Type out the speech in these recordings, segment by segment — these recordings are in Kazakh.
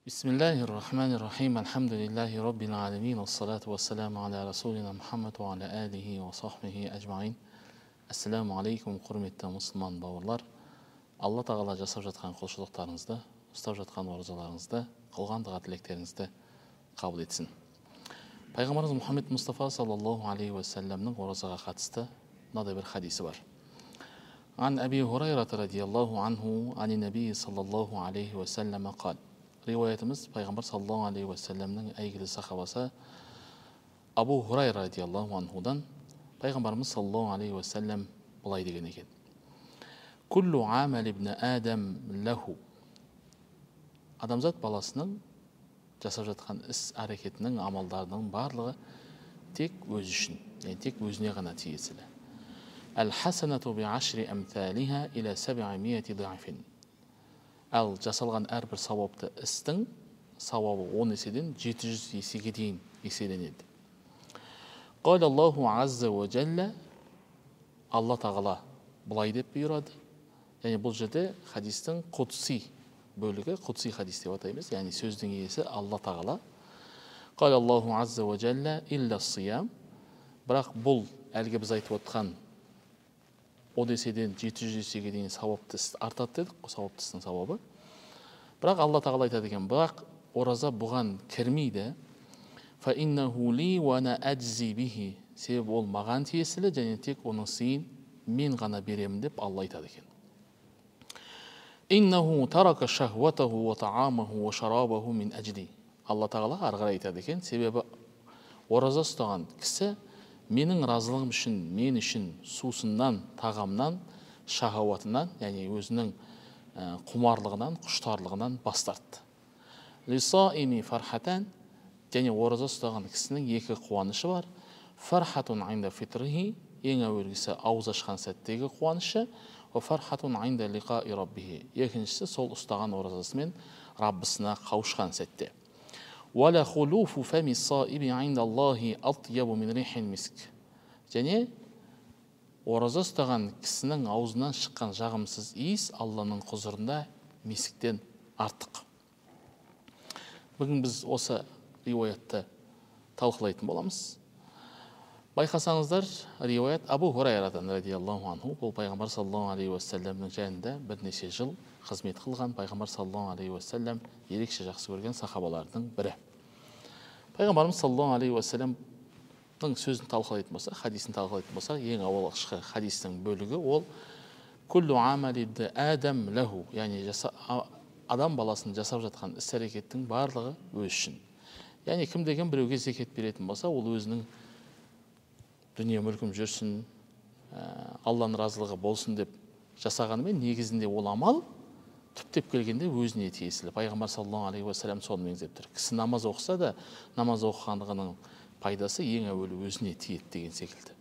Бисмиллахир-рахманир-рахим. Алхамдулиллахи раббил аламин. Ассалату вассаламу аля расулина Мухаммад ва аля алихи ва сахбихи ажмаин. Ассаламу алейкум, құрметті мұсылман бауырлар. Алла тағала жасап жатқан құлшылықтарыңызды, ұстап жатқан оразаларыңызды, қылған дұға тілектеріңізді қабыл етсін. Пайғамбарымыз Мұхаммед Мұстафа саллаллаху алейхи ва салламның оразаға қатысты мынадай бір хадисі бар. Ан Аби Хурайрата радияллаху анху ани наби саллаллаху алейхи ва саллама қал. Риуаятымыз пайғамбар саллаллаху алейхи ва салламның әйгілі сахабасы Абу Хурайра радияллаху анхудан пайғамбарымыз саллаллаху алейхи ва саллам былай деген екен: Куллу амал ибн адам лаху. Адамзат баласының жасап жатқан іс әрекетінің, амалдарының барлығы тек өзі үшін, тек өзіне ғана тиесілі. Әл-хасанату би-ашри амталиха иля 700 ضعف. Ал жасалған әрбір сауапты істің сауабы 10 еседен 700 есеге дейін еселенеді. Қал Аллаху азза ва джалла. Алла тағала былай деп бұйырады. Яғни бұл жерде хадистің құдси бөлігі, құдси хадис деп атаймыз. Яғни сөздің иесі Алла тағала. Қал Аллаху азза ва джалла илля сиям. Бірақ бұл әлгі біз айтып отқан 10 еседен 700 есеге дейін сауапты іс артады дедік, сауапты істің сауабы. Бірақ Алла тағала айтады екен, бірақ ораза бұған кірмейді. Фа иннаху ли ва ана аджзи бихи. Себебі ол маған тиесілі, және тек оның сыйын мен ғана беремін деп Алла айтады екен. Иннаху тарака шахватаху ва таамаху ва шарабаху мин аджли. Алла тағала ары қарай айтады екен, себебі ораза ұстаған кісі менің разылығым үшін, мен үшін сусыннан, тағамнан, шахауатынан, яғни өзінің құмарлығынан, құштарлығынан бас тартты. Лисаими фархатан, және ораза ұстаған кісінің екі қуанышы бар. Фархатун айнда фитрихи, ең әуелгісі ауыз ашқан сәттегі қуанышы, ва фархатун айнда лиқаи раббихи, екіншісі сол ұстаған оразасымен Раббысына қауышқан сәтте. Вала хулуфу фами саиби айнда Аллахи атъябу мин рихин миск. Және ораза ұстаған кісінің аузынан шыққан жағымсыз иіс Алланың құзырында мисіктен артық. Бүгін біз осы риуаятты талқылайтын боламыз. Байқасаңыздар, риуаят Абу Хурайрадан радияллаху анху, бұл пайғамбар саллаллаху алейхи ва салламның жанында бірнеше жыл қызмет қылған, пайғамбар саллаллаху алейхи ва саллам ерекше жақсы көрген сахабалардың бірі. Пайғамбарымыз саллаллаху алейхи ва салламның сөзін талқылайтын болсақ, хадисін талқылайтын болсақ, ең алғашқы хадистің бөлігі ол күллу амали ибн адам лаху, яғни адам баласының жасап жатқан іс-әрекеттің барлығы өз үшін. Яғни кім деген біреуге зекет беретін болса, ол өзінің дүние мүлкім жүрсін, Алланың разылығы болсын деп жасағанымен негізінде ол амал түптеп келгенде өзіне тиесілі. Пайғамбар саллаллаху алейхи ва саллям соны меңзеп тұр. Кісі намаз оқыса да, намаз оқығандығының пайдасы ең әуелі өзіне тиеді деген секілді.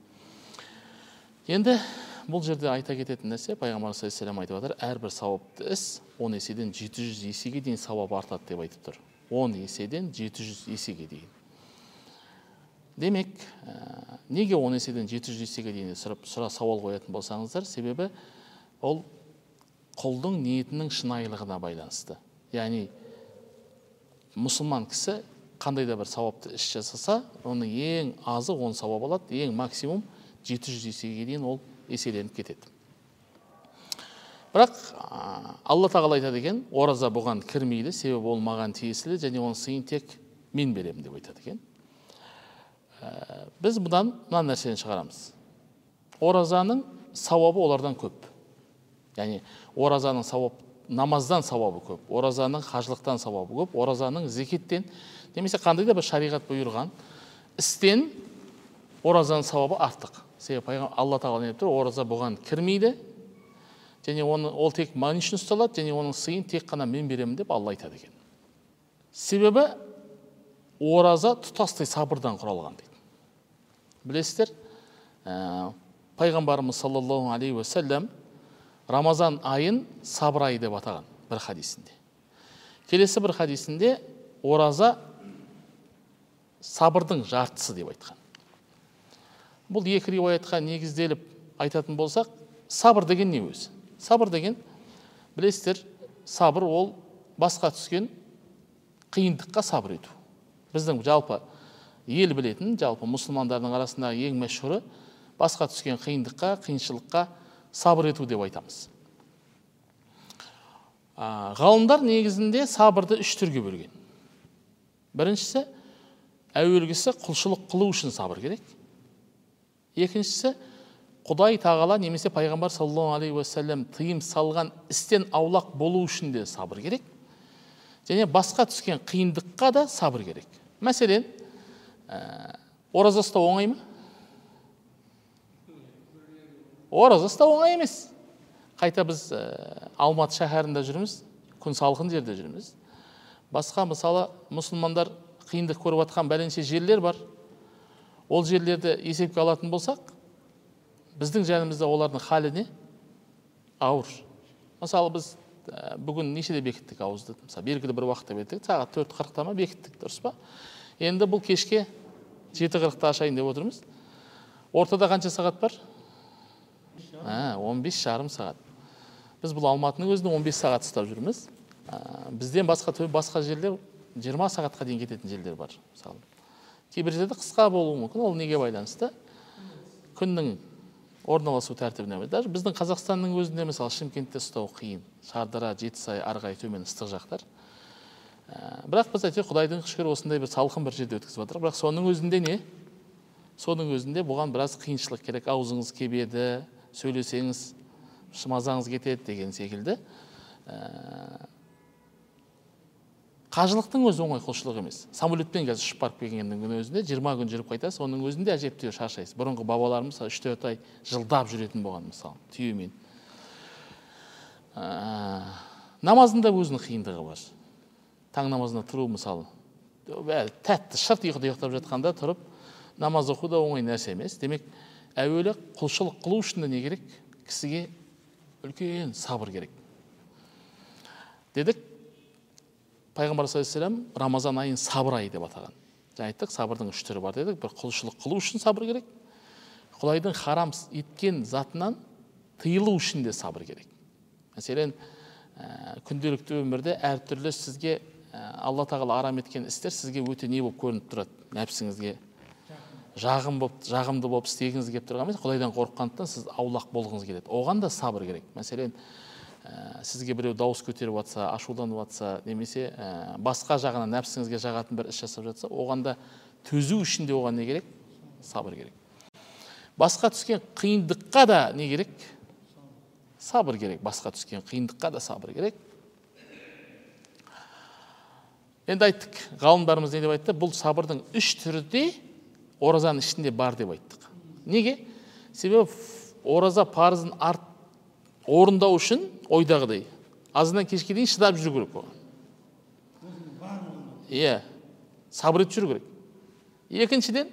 Енді бұл жерде айта кететін нәрсе, пайғамбар саллаллаху алейхи ва саллям айтып жатыр, әрбір сауапты іс 10 еседен 700 есеге дейін сауап артады деп айтып тұр. 10 еседен 700 есеге дейін. Демек, неге 10 еседен 700 есеге дейін сауал қоятын болсаңыздар, себебі ол құлдың ниетінің шынайылығына байланысты. Яғни мұсылман кісі қандай да бір сауапты іс жасаса, оның ең азы 10 сауап алады, ең максимум 700 есеге дейін ол еселеніп кетеді. Бірақ Алла тағала айтады екен, ораза бұған кірмейді, себебі ол маған тиесілі, және оның сыйын тек мен беремін деп айтады екен. Біз бұдан мына нәрсені шығарамыз. Оразаның сауабы олардан көп. Яғни оразаның намаздан сауабы көп, оразаның қажылықтан сауабы көп, оразаның зекеттен, немесе қандай да бір шариғат бұйырған істен оразаның сауабы артық. Себебі Алла тағала не деп тұр, ораза бұған кірмейді, және ол тек мен үшін ұсталады, және оның сыйын тек қана мен беремін деп Алла айтады екен. Себебі ораза тұтастай сабырдан құралған дейді. Білесіздер, пайғамбарымыз саллаллаху алейхи ва саллям Рамазан айын сабыр айы деп атаған бір хадисінде. Келесі бір хадисінде ораза сабырдың жартысы деп айтқан. Бұл екі риуаятқа негізделіп айтатын болсақ, сабыр деген не өзі? Сабыр деген, білесіздер, сабыр ол басқа түскен қиындыққа сабыр ету. Біздің жалпы ел білетін, жалпы мұсылмандардың арасындағы ең мәшһүрі басқа түскен қиындыққа, қиыншылыққа сабыр ету деп айтамыз. Ғалымдар негізінде сабырды үш түрге бөлген. Біріншісі, әуелгісі құлшылық қылу үшін сабыр керек. Екіншісі, Құдай тағала немесе пайғамбар саллаллаху алейхи уассалам тыйым салған істен аулақ болу үшін де сабыр керек. Және басқа түскен қиындыққа да сабыр керек. Мәселен, ораза ұстау оңай ма? Ораза ұстау оңай емес. Қайта біз Алматы шаһарында жүрміз, күн салқын жерде жүрміз. Басқа мысалы мұсылмандар қиындық көріп жатқан бәленше жерлер бар. Ол жерлерді есепке алатын болсақ, біздің жанымызда олардың халі не? Ауыр. Мысалы біз бүгін нешеде бекіттік ауызды? Мысалы белгілі бір уақытта бекіттік, сағат 4:40-та ма бекіттік, дұрыс па? Енді бұл кешке 7:40-та ашайын деп отырмыз. Ортада қанша сағат бар? 15,5 сағат. Біз бұл Алматының өзінде 15 сағат ұстап жүрміз. Бізден басқа жерлер 20 сағатқа дейін кететін жерлер бар. Мысалы, кейбір жерде қысқа болуы мүмкін. Ол неге байланысты? Күннің орналасу тәртібіне. Даже біздің Қазақстанның өзінде мысалы Шымкентте ұстау қиын. Шардара, Жетісай, Арғай, төмен ыстық жақтар. Бірақ біз әйтеуір Құдайдың шүкір осындай бір салқын бір жерде өткізіп жатырмыз. Бірақ соның өзінде не? Соның өзінде бұған біраз қиыншылық керек. Аузыңыз кебеді, сөйлесеңіз мазаңыз кетеді деген секілді. Қажылықтың өзі оңай құлшылық емес. Самолетпен қазір ұшып барып келгеннің өзінде 20 күн жүріп қайтасыз, оның өзінде әжептәуір шаршайсыз. Бұрынғы бабаларымыз 3-4 ай жылдап жүретін болған, мысалы, түйемен. Намазында өзінің қиындығы бар. Таң намазына тұру, мысалы, тәтті шырт ұйқыда ұйықтап жатқанда тұрып, намаз оқу да оңай нәрсе емес. Демек, әуелі құлшылық қылу үшін не керек? Кісіге үлкен сабыр керек. Дедік, Пайғамбар саллаллаху алейхи вассалам Рамазан айын сабыр айы деп атаған. Жаңа айттық, сабырдың үш түрі бар дедік. Бір құлшылық қылу үшін сабыр керек. Құдайдың харам еткен затынан тыйылу үшін де сабыр керек. Мәселен, күнделікті өмірде әртүрлі сізге Алла тағала арам еткен істер сізге өте не болып көрініп тұрады. Нәпсіңізге жағымды болып істегіңіз келіп тұрған емес, Құдайдан қорыққандықтан сіз аулақ болғыңыз келеді. Оған да сабыр керек. Мәселен, сізге біреу дауыс көтеріп жатса, ашуланып жатса, немесе басқа жағынан нәпсіңізге жағатын бір іс жасап жатса, оған да төзу үшін де оған не керек? Сабыр керек. Басқа түскен қиындыққа да не керек? Сабыр керек. Басқа түскен қиындыққа да сабыр керек. Енді айттық, ғалымдарымыз не деп айтты? Бұл сабырдың үш түрі де оразаның ішінде бар деп айттық. Неге? Себебі ораза парызын орындау үшін ойдағыдай азынан кешке дейін шыдап жүру керек оған. Сабыр етіп жүру керек. Екіншіден,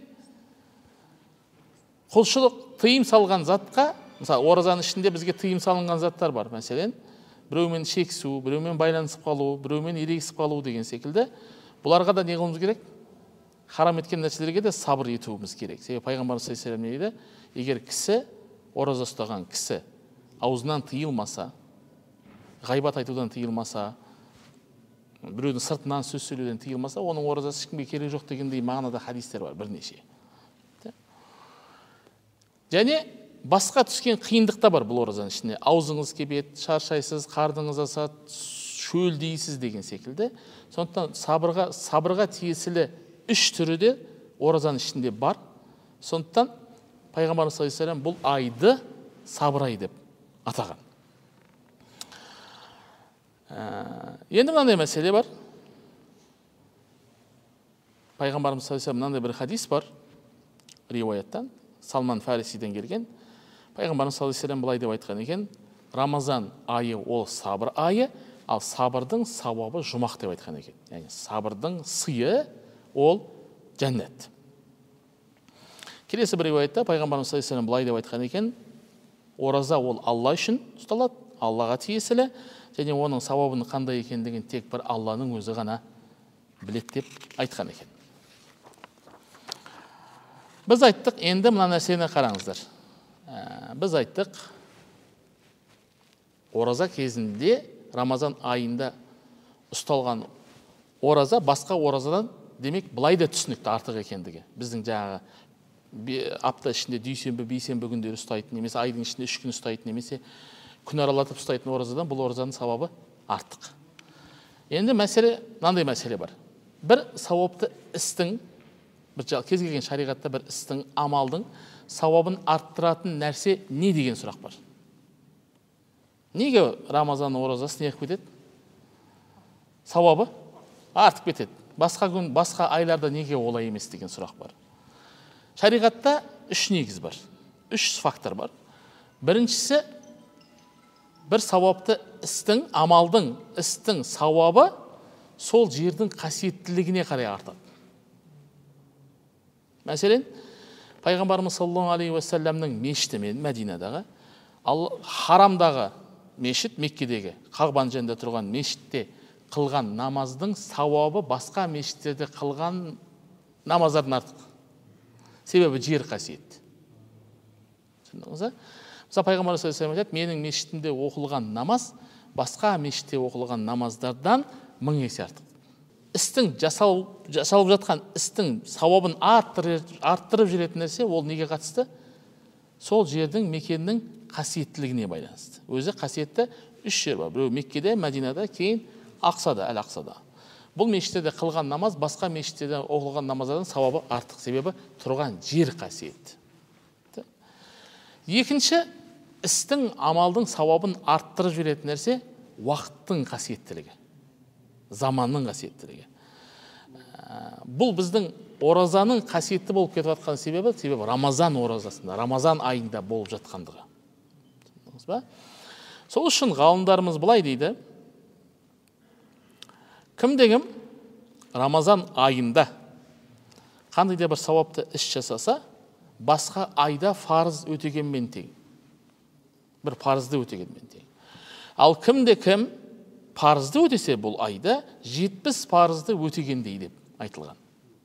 құлшылық тыйым салған затқа, мысалы, оразаның ішінде бізге тыйым салынған заттар бар. Мәселен, біреумен шексу, біреумен байланысып қалу, біреумен ерегісіп қалу деген секілді. Бұларға да не қылуымыз керек? Харам еткен нәрселерге де сабыр етуіміз керек. Себебі пайғамбарымыз саллаллаху алейхи вассалам не дейді? Егер кісі, ораза ұстаған кісі аузынан тыйылмаса, ғайбат айтудан тыйылмаса, біреудің сыртынан сөз сөйлеуден тыйылмаса, оның оразасы ешкімге керек жоқ дегендей мағынада хадистер бар бірнеше. Және басқа түскен қиындық та бар бұл оразаның ішінде. Аузыңыз кебеді, шаршайсыз, қарныңыз асады, шөлдейсіз деген секілді. Сондықтан сабырға тиесілі үш түрі де оразаның ішінде бар. Сондықтан пайғамбарымыз саллаллаху алейхи вассалам бұл айды сабыр айы деп атаған. Енді мынандай мәселе бар. Пайғамбарымыз саллаллаху алейхи вассалам мынандай бір хадис бар, риуаяттан, Салман Фарисиден келген. Пайғамбарымыз саллаллаху алейхи вассалам былай деп айтқан екен: Рамазан айы ол сабыр айы, ал сабырдың сауабы жұмақ деп айтқан екен. Яғни сабырдың сыйы ол жәннат. Келесі бір риуаятта пайғамбарымыз саллаллаху алейхи вассалам былай деп айтқан екен: ораза ол Алла үшін ұсталады, Аллаға тиесілі, және оның сауабының қандай екендігін тек бір Алланың өзі ғана біледі деп айтқан екен. Біз айттық, енді мына нәрсені қараңыздар. Біз айттық, ораза кезінде Рамазан айында ұсталған ораза басқа оразадан демек былай да түсінікті артық екендігі. Біздің жаңағы апта ішінде дүйсенбі, бейсенбі күндері ұстайтын, немесе айдың ішінде 3 күн ұстайтын, немесе күн аралатып ұстайтын оразадан бұл оразаның сауабы артық. Енді мәселе, мынандай мәселе бар. Бір сауапты істің, бір кез келген шариғатта бір істің, амалдың сауабын арттыратын нәрсе не деген сұрақ бар. Неге Рамазан оразасы неғып кетеді? Сауабы артып кетеді. Басқа күн, басқа айларда неге олай емес деген сұрақ бар. Шариғатта 3 негіз бар. 3 фактор бар. Біріншісі, бір сауапты істің, амалдың, істің сауабы сол жердің қасиеттілігіне қарай артады. Мәселен, Пайғамбарымыз саллаллаху алейхи уассаламның мешіті мен Мәдинадағы, харамдағы мешіт, Меккедегі Қағбаның жанында тұрған мешітте қылған намаздың сауабы басқа мешіттерде қылған намаздардан артық. Себебі жер қасиетті. Түсіндіңіз бе? Мысалы, Пайғамбар саллаллаху алейхи вассалам айтады, менің мешітімде оқылған намаз басқа мешітте оқылған намаздардан 1000 есе артық. Істің жасалып жатқан істің сауабын арттырып жүретін нәрсе ол неге қатысты? Сол жердің, мекеннің қасиеттілігіне байланысты. Өзі қасиетті 3 жер бар. Біреу Меккеде, Мәдинада, кейін Ақсада, Әл-Ақсада. Бұл мешіттерде қылған намаз басқа мешіттерде оқылған намаздардан сауабы артық. Себебі тұрған жер қасиетті. Екінші, істің, амалдың сауабын арттырып жүретін нәрсе уақыттың қасиеттілігі, заманның қасиеттілігі. Бұл біздің оразаның қасиетті болып кетіп жатқан себебі Рамазан оразасында, Рамазан айында болып жатқандығы. Сол үшін ғалымдарымыз былай дейді, кімде-кім Рамазан айында қандай да бір сауапты іс жасаса, басқа айда фарыз өтегенмен тең. Бір парызды өтегенмен тең. Ал кімде-кім парызды өтесе бұл айда 70 парызды өтегендей деп айтылған.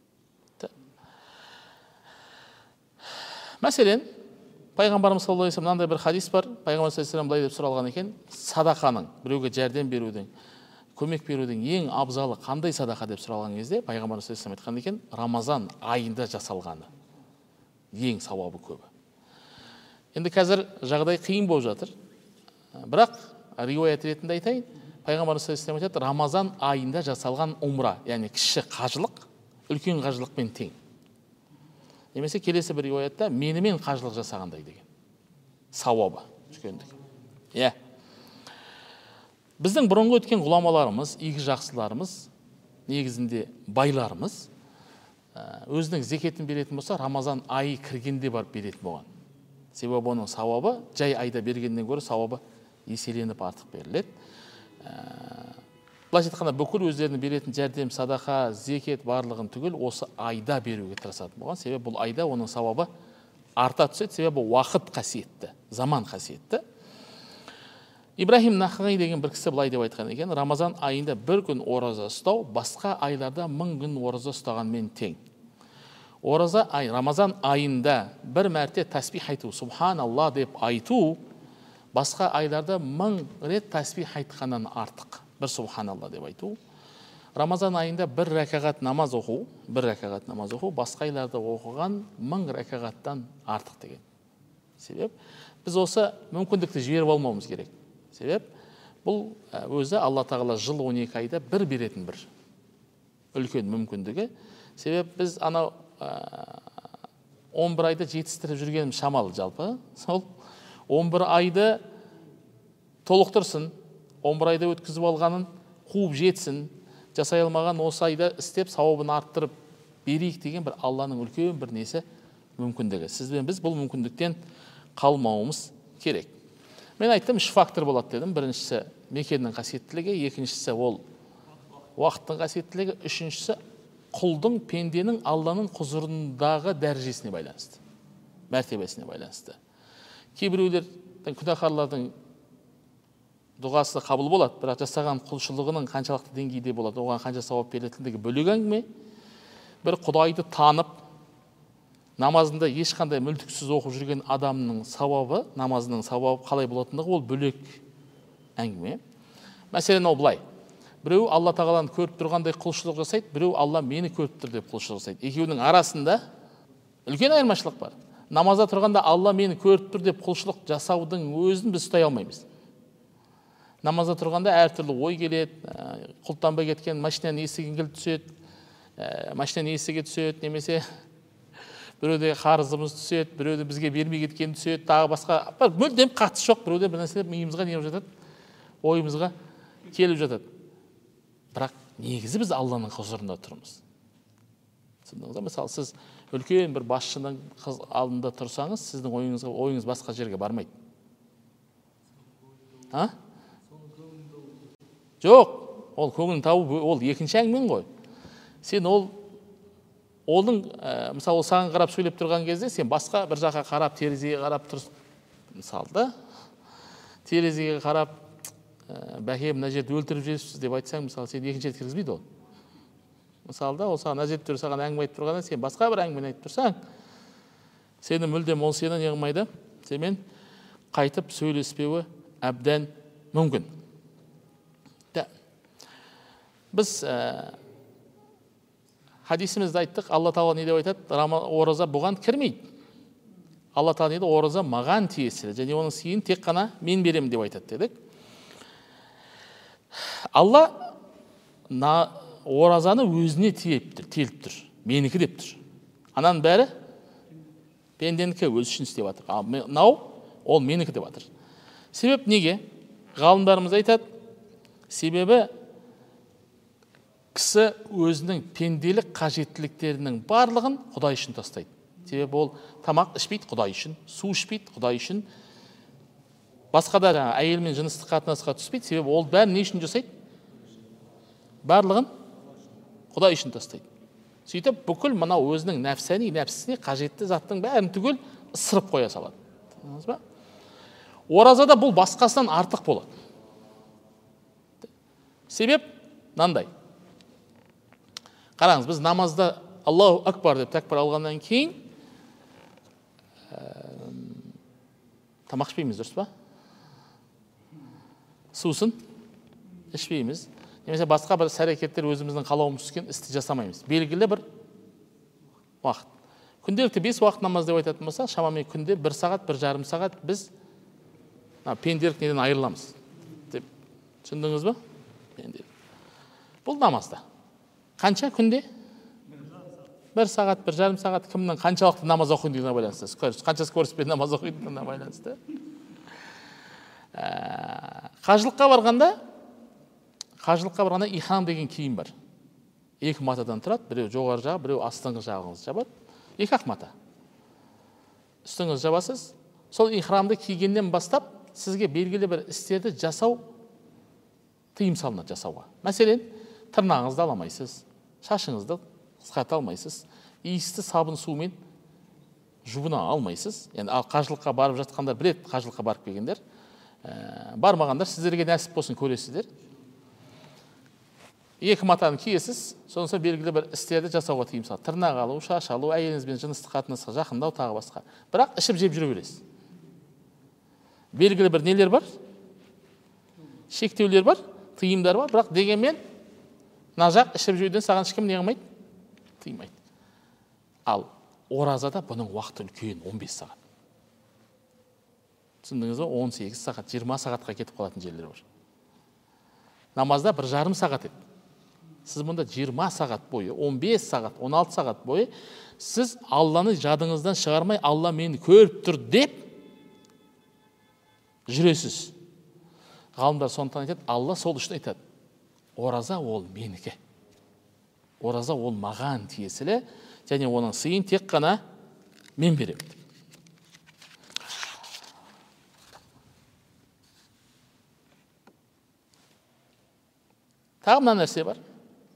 Мәселен, Пайғамбарымыз саллаллаху алейхи вассалам мынандай бір хадис бар. Пайғамбар саллаллаху алейхи вассалам былай деп сұралған екен: садақаның, біреуге жәрдем берудің, көмек берудің ең абзалы қандай садақа деп сұралған кезде, Пайғамбар саллаллаху алейхи вассалам айтқан екен, Рамазан айында жасалғаны ең сауабы көбі. Енді қазір жағдай қиын болып жатыр. Бірақ риуаят ретінде айтайын, Пайғамбар саллаллаху алейхи вассалам айтады, Рамазан айында жасалған умра, яғни кіші қажылық үлкен қажылықпен тең. Немесе келесі бір риуаятта менімен қажылық жасағандай деген сауабы түскендігі. Біздің бұрынғы өткен ғұламаларымыз, игі жақсыларымыз, негізінде байларымыз өзінің зекетін беретін болса, Рамазан айы кіргенде барып беретін болған. Себебі оның сауабы жай айда бергеннен гөрі сауабы еселеніп артық беріледі. Былайша айтқанда бүкіл өздерінің беретін жәрдем, садақа, зекет барлығын түгел осы айда беруге тырысатын болған. Себебі бұл айда оның сауабы арта түседі. Себебі уақыт қасиетті, заман қасиетті. Ибрахим Нахғи деген бір кісі былай деп айтқан екен: Рамазан айында бір күн ораза ұстау басқа айларда 1000 күн ораза ұстағанмен тең. Рамазан айында бір мәрте тәсбих айту, субханалла деп айту, басқа айларда 1000 рет тәсбих айтқаннан артық. Бір субханалла деп айту. Рамазан айында бір рәкағат намаз оқу, басқа айларда оқыған 1000 рәкағаттан артық деген. Себеп, біз осы мүмкіндікті жіберіп алмауымыз керек. Себеп, бұл өзі Алла тағала жыл 12 айда бір беретін бір үлкен мүмкіндігі. Себеп, біз анау 11 айда жетістіріп жүргенім шамалы жалпы. Сол 11 айды толықтырсын, 11 айда өткізіп алғанын қуып жетсін, жасай алмаған осы айда істеп сауабын арттырып берейік деген бір Алланың үлкен бір несі мүмкіндігі. Сізбен біз бұл мүмкіндіктен қалмауымыз керек. Мен айттым, 3 фактор болады дедім. Біріншісі мекеннің қасиеттілігі, екіншісі ол уақыттың қасиеттілігі, үшіншісі құлдың, пенденің Алланың құзырындағы дәрежесіне байланысты, мәртебесіне байланысты. Кейбіреулердің, күнәһарлардың дұғасы қабыл болады, бірақ жасаған құлшылығының қаншалықты деңгейде болады, оған қанша сауап берілетіндігі бөлек әңгіме. Бір Құдайды танып, намазында ешқандай мүлтіксіз оқып жүрген адамның сауабы, намазының сауабы қалай болатындығы ол бөлек әңгіме. Мәселен ол былай: Біреу Алла тағаланы көріп тұрғандай құлшылық жасайды, біреу Алла мені көріп тұр деп құлшылық жасайды. Екеуінің арасында үлкен айырмашылық бар. Намазда тұрғанда Алла мені көріп тұр деп құлшылық жасаудың өзін біз ұстай алмаймыз. Намазда тұрғанда әртүрлі ой келеді, құлттанбай кеткен машинаның есігі келіп түседі, машинаның есігі түседі, немесе біреуде қарызымыз түседі, біреуде бізге бермей кеткен түседі, тағы басқа бір мүлдем қатысы жоқ, біреуде бір нәрсе миымызға не болып жатады, ойымызға келіп жатады. Бірақ негізі біз Алланың құзырында тұрмыз. Мысалы, сіз үлкен бір басшының алдында тұрсаңыз, сіздің ойыңыз басқа жерге бармайды. Жоқ, ол көңілін табу, ол екінші әңгімен ғой. Сен оның, мысалы, саған қарап сөйлеп тұрған кезде, сен басқа бір жаққа қарап, терезеге қарап тұрсың. Мысалы да, терезеге қарап, бәке, мына жерді өлтіріп жіберіпсіз деп айтсаң, мысалы, сен екінші рет кіргізбейді ол. Мысалы да, ол саған әзет түрі саған әңгіме айтып тұрғанда, сен басқа бір әңгіме айтып тұрсаң, сені мүлдем ол сені не қылмайды, сенімен қайтып сөйлеспеуі әбден мүмкін. Біз хадисімізді айттық, Алла тағала не деп айтады, ораза бұған кірмейді. Алла тағала не дейді, ораза маған тиесілі, және оның сыйын тек қана мен беремін деп айтады дедік. Алла оразаны өзіне теліп тұр, менікі деп тұр. Ананың бәрі пенденікі, өз үшін істеп жатыр. Мынау ол менікі деп жатыр. Себеп неге? Ғалымдарымыз айтады, себебі кісі өзінің пенделік қажеттіліктерінің барлығын Құдай үшін тастайды. Себебі ол тамақ ішпейді Құдай үшін, су ішпейді Құдай үшін, басқа да әйелмен жыныстық қатынасқа түспейді. Себебі ол бәрін не үшін жасайды? Барлығын Құдай үшін тастайды. Сөйтіп, бүкіл мынау өзінің нәпсісіне қажетті заттың бәрін түгел ысырып қоя салады. Оразада бұл басқасынан артық болады. Себеп мынандай. Қараңыз, біз намазда Аллаху акбар деп тәкбір алғаннан кейін тамақ ішпейміз, дұрыс па? Сусын ішпейміз. Немесе басқа бір іс-әрекеттер өзіміздің қалауымыз түскен істі жасамаймыз. Белгілі бір уақыт. Күнделікті 5 уақыт намаз деп айтатын болса, шамамен күнде 1 сағат, 1,5 сағат біз пенделік неден айырыламыз. Деп түсіндіңіз бе? Бұл намазда. Қанша күнде? 1 сағат, 1,5 сағат, кімнің қаншалықты намаз оқитынына байланысты. Қанша скоростьпен намаз оқитынына байланысты. Қажылыққа барғанда ихрам деген киім бар. 2 матадан тұрады, біреу жоғары жағы, біреу астыңғы жағыңыз жабады. 2 мата. Үстіңіз жабасыз. Сол ихрамды кигеннен бастап, сізге белгілі бір істерді жасау тыйым салынады жасауға. Мәселен, тырнағыңызды аламайсыз, шашыңызды қысқарта алмайсыз, иісті сабын сумен жуына алмайсыз. Yani қажылыққа барып жатқандар білет, қажылыққа барып келгендер, бармағандар сіздерге нәсіп болсын көресіздер. 2 матаны киесіз, сонысы белгілі бір істерді жасауға тыйым салады. Тырнақ алу, шаш алу, әйеліңізбен жыныстық қатынасқа жақындау, тағы басқа. Бірақ ішіп жеп жүре бересіз. Белгілі бір нелер бар? Шектеулер бар, тыйымдар бар, бірақ дегенмен мына жақ ішіп жеуден саған ешкім не қылмайды? Тыймайды. Ал оразада бұның уақыты үлкен 15 сағат. Түсіндіңіз бе? 18 сағат, 20 сағатқа кетіп қалатын жерлер бар. Намазда 1,5 сағат еді. Сіз мұнда 20 сағат бойы, 15 сағат, 16 сағат бойы сіз Алланы жадыңыздан шығармай, Алла мені көріп тұр деп жүресіз. Ғалымдар сондықтан айтады, Алла сол үшін айтады. Ораза ол менікі. Ораза ол маған тиесілі, және оның сыйын тек қана мен беремін. Тағы мына нәрсе бар.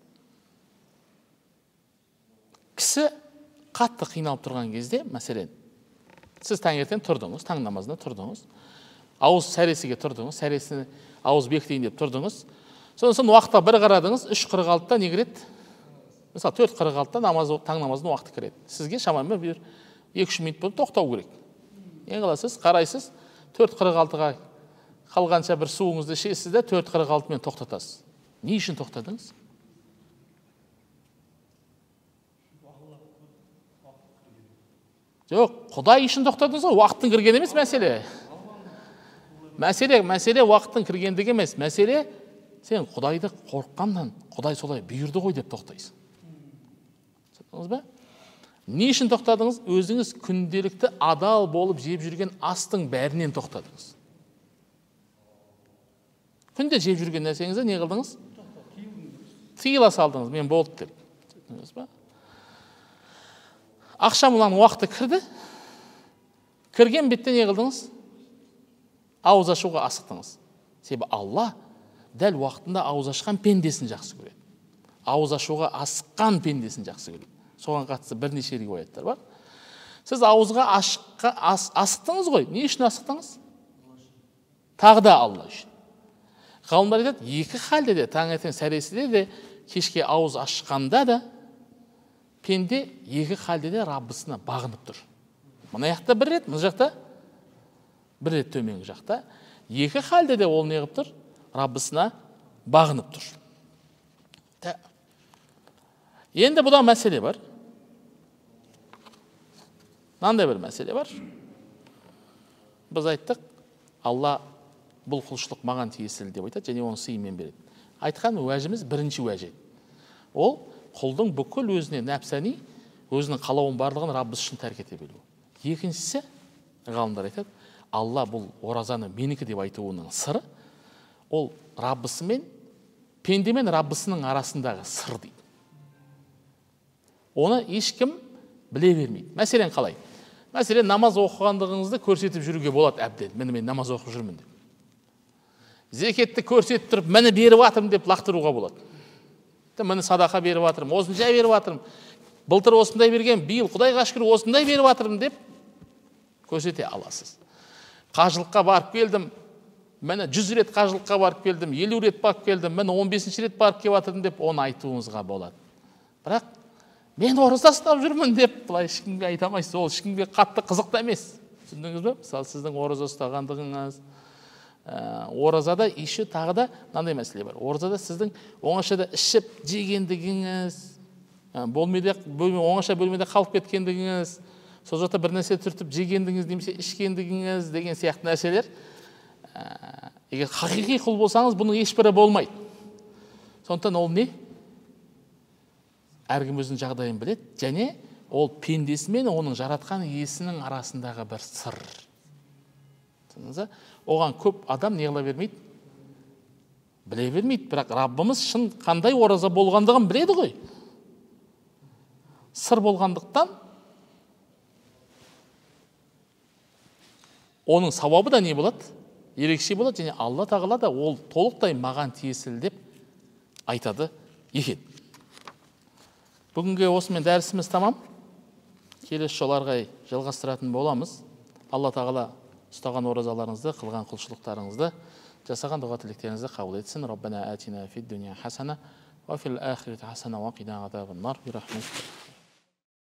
Кісі қатты қиналып тұрған кезде, мәселен, сіз таңертең тұрдыңыз, таң намазында тұрдыңыз, ауыз сәресіге тұрдыңыз, сәресіне ауыз бекітейін деп тұрдыңыз. Сонысын уақытта бір қарадыңыз, 3:46-та не кіреді? Мысалы, 4:46-та таң намазының уақыты кіреді. Сізге шамамен 2-3 минут болып тоқтау керек. Ең қаласыз, қарайсыз, 4:46-ға қалғанша бір суыңызды ішесіз де 4:46-мен тоқтатасыз. Не үшін тоқтадыңыз? Жоқ, Құдай үшін тоқтадыңыз ғой, уақыттың кірген емес мәселе. Мәселе уақыттың кіргендігі емес, мәселе сен Құдайды қорыққаннан, Құдай солай бұйырды ғой деп тоқтайсың. Түсіндіңіз бе? Не үшін тоқтадыңыз? Өзіңіз күнделікті адал болып жеп жүрген астың бәрінен тоқтадыңыз. Күнде жеп жүрген нәрсеңізді не қылдыңыз? Тыйыла салдыңыз, мен болды деп. Түсіндіңіз бе? Ақшам ұлан уақыты кірді. Кірген бетте не қылдыңыз? Ауыз ашуға асықтыңыз. Себебі Алла дәл уақытында ауыз ашқан пендесін жақсы көреді. Ауыз ашуға асыққан пендесін жақсы көреді. Соған қатысты бірнеше риуаяттар бар. Сіз ауызға асықтыңыз ғой. Не үшін асықтыңыз? Тағы да Алла үшін. Ғалымдар айтады, екі халде де, таңертең сәресіде де, кешке ауыз ашқанда да, пенде екі халде де Раббысына бағынып тұр. Мына жақта бір рет, мына жақта бір рет төменгі жақта. Екі халде де ол не қылып тұр? Раббысына бағынып тұр. Енді бұда мәселе бар. Мынандай бір мәселе бар. Біз айттық, Алла бұл құлшылық маған тиесілі деп айтады, және оны сыймен береді. Айтқан уәжіміз бірінші уәж еді. Ол құлдың бүкіл өзіне нәпсани, өзінің қалауын барлығын Раббыс үшін тәрк ете білу. Екіншісі, ғалымдар айтады, Алла бұл оразаны менікі деп айтуының сыры, ол Раббысымен, пендемен Раббысының арасындағы сыр дейді. Оны ешкім біле бермейді. Мәселен қалай? Мәселен, намаз оқығандығыңызды көрсетіп жүруге болады әбден. Мен намаз оқып жүрмін деп. Зекетті көрсетіп тұрып, мені беріп атырмын деп лақтыруға болады. Мені садақа беріп атырмын, осынша беріп атырмын. Былтыр осындай берген, биыл Құдайға шүкір осындай беріп атырмын деп көрсете аласыз. Қажылыққа барып келдім, мені 100 рет қажылыққа барып келдім, 50 рет барып келдім, мені 15 рет барып келіп атырмын деп оны айтуыңызға болады. Бірақ мен ораза ұстап жүрмін деп былай ешкімге айта алмайсыз, ол ешкімге қатты қызық та емес. Түсіндіңіз бе? Мысалы, сіздің ораза ұстағандығыңыз, оразада еще тағы да мынандай мәселе бар. Оразада сіздің оңашада ішіп жегендігіңіз, оңаша бөлмеде қалып кеткендігіңіз, сол жақта бір нәрсе түртіп жегендігіңіз немесе ішкендігіңіз деген сияқты нәрселер, егер хақиқи құл болсаңыз, бұның ешбірі болмайды. Сондықтан ол не? Әркім өзінің жағдайын біледі, және ол пендесі мен оның жаратқан иесінің арасындағы бір сыр. Оған көп адам не қыла бермейді? Біле бермейді, бірақ Раббымыз шын қандай ораза болғандығын біледі ғой. Сыр болғандықтан оның сауабы да не болады? Ерекше болады, және Алла тағала да ол толықтай маған тиесілі деп айтады екен. Бүгінге осымен дәрісіміз тамам. Келесі жолы арғай жалғастыратын боламыз. Алла тағала ұстаған оразаларыңызды, қылған құлшылықтарыңызды, жасаған дұға тілектеріңізді қабыл етсін. Раббана атина фид дуния хасана ва фил ахирати хасана ва қина азабан нар.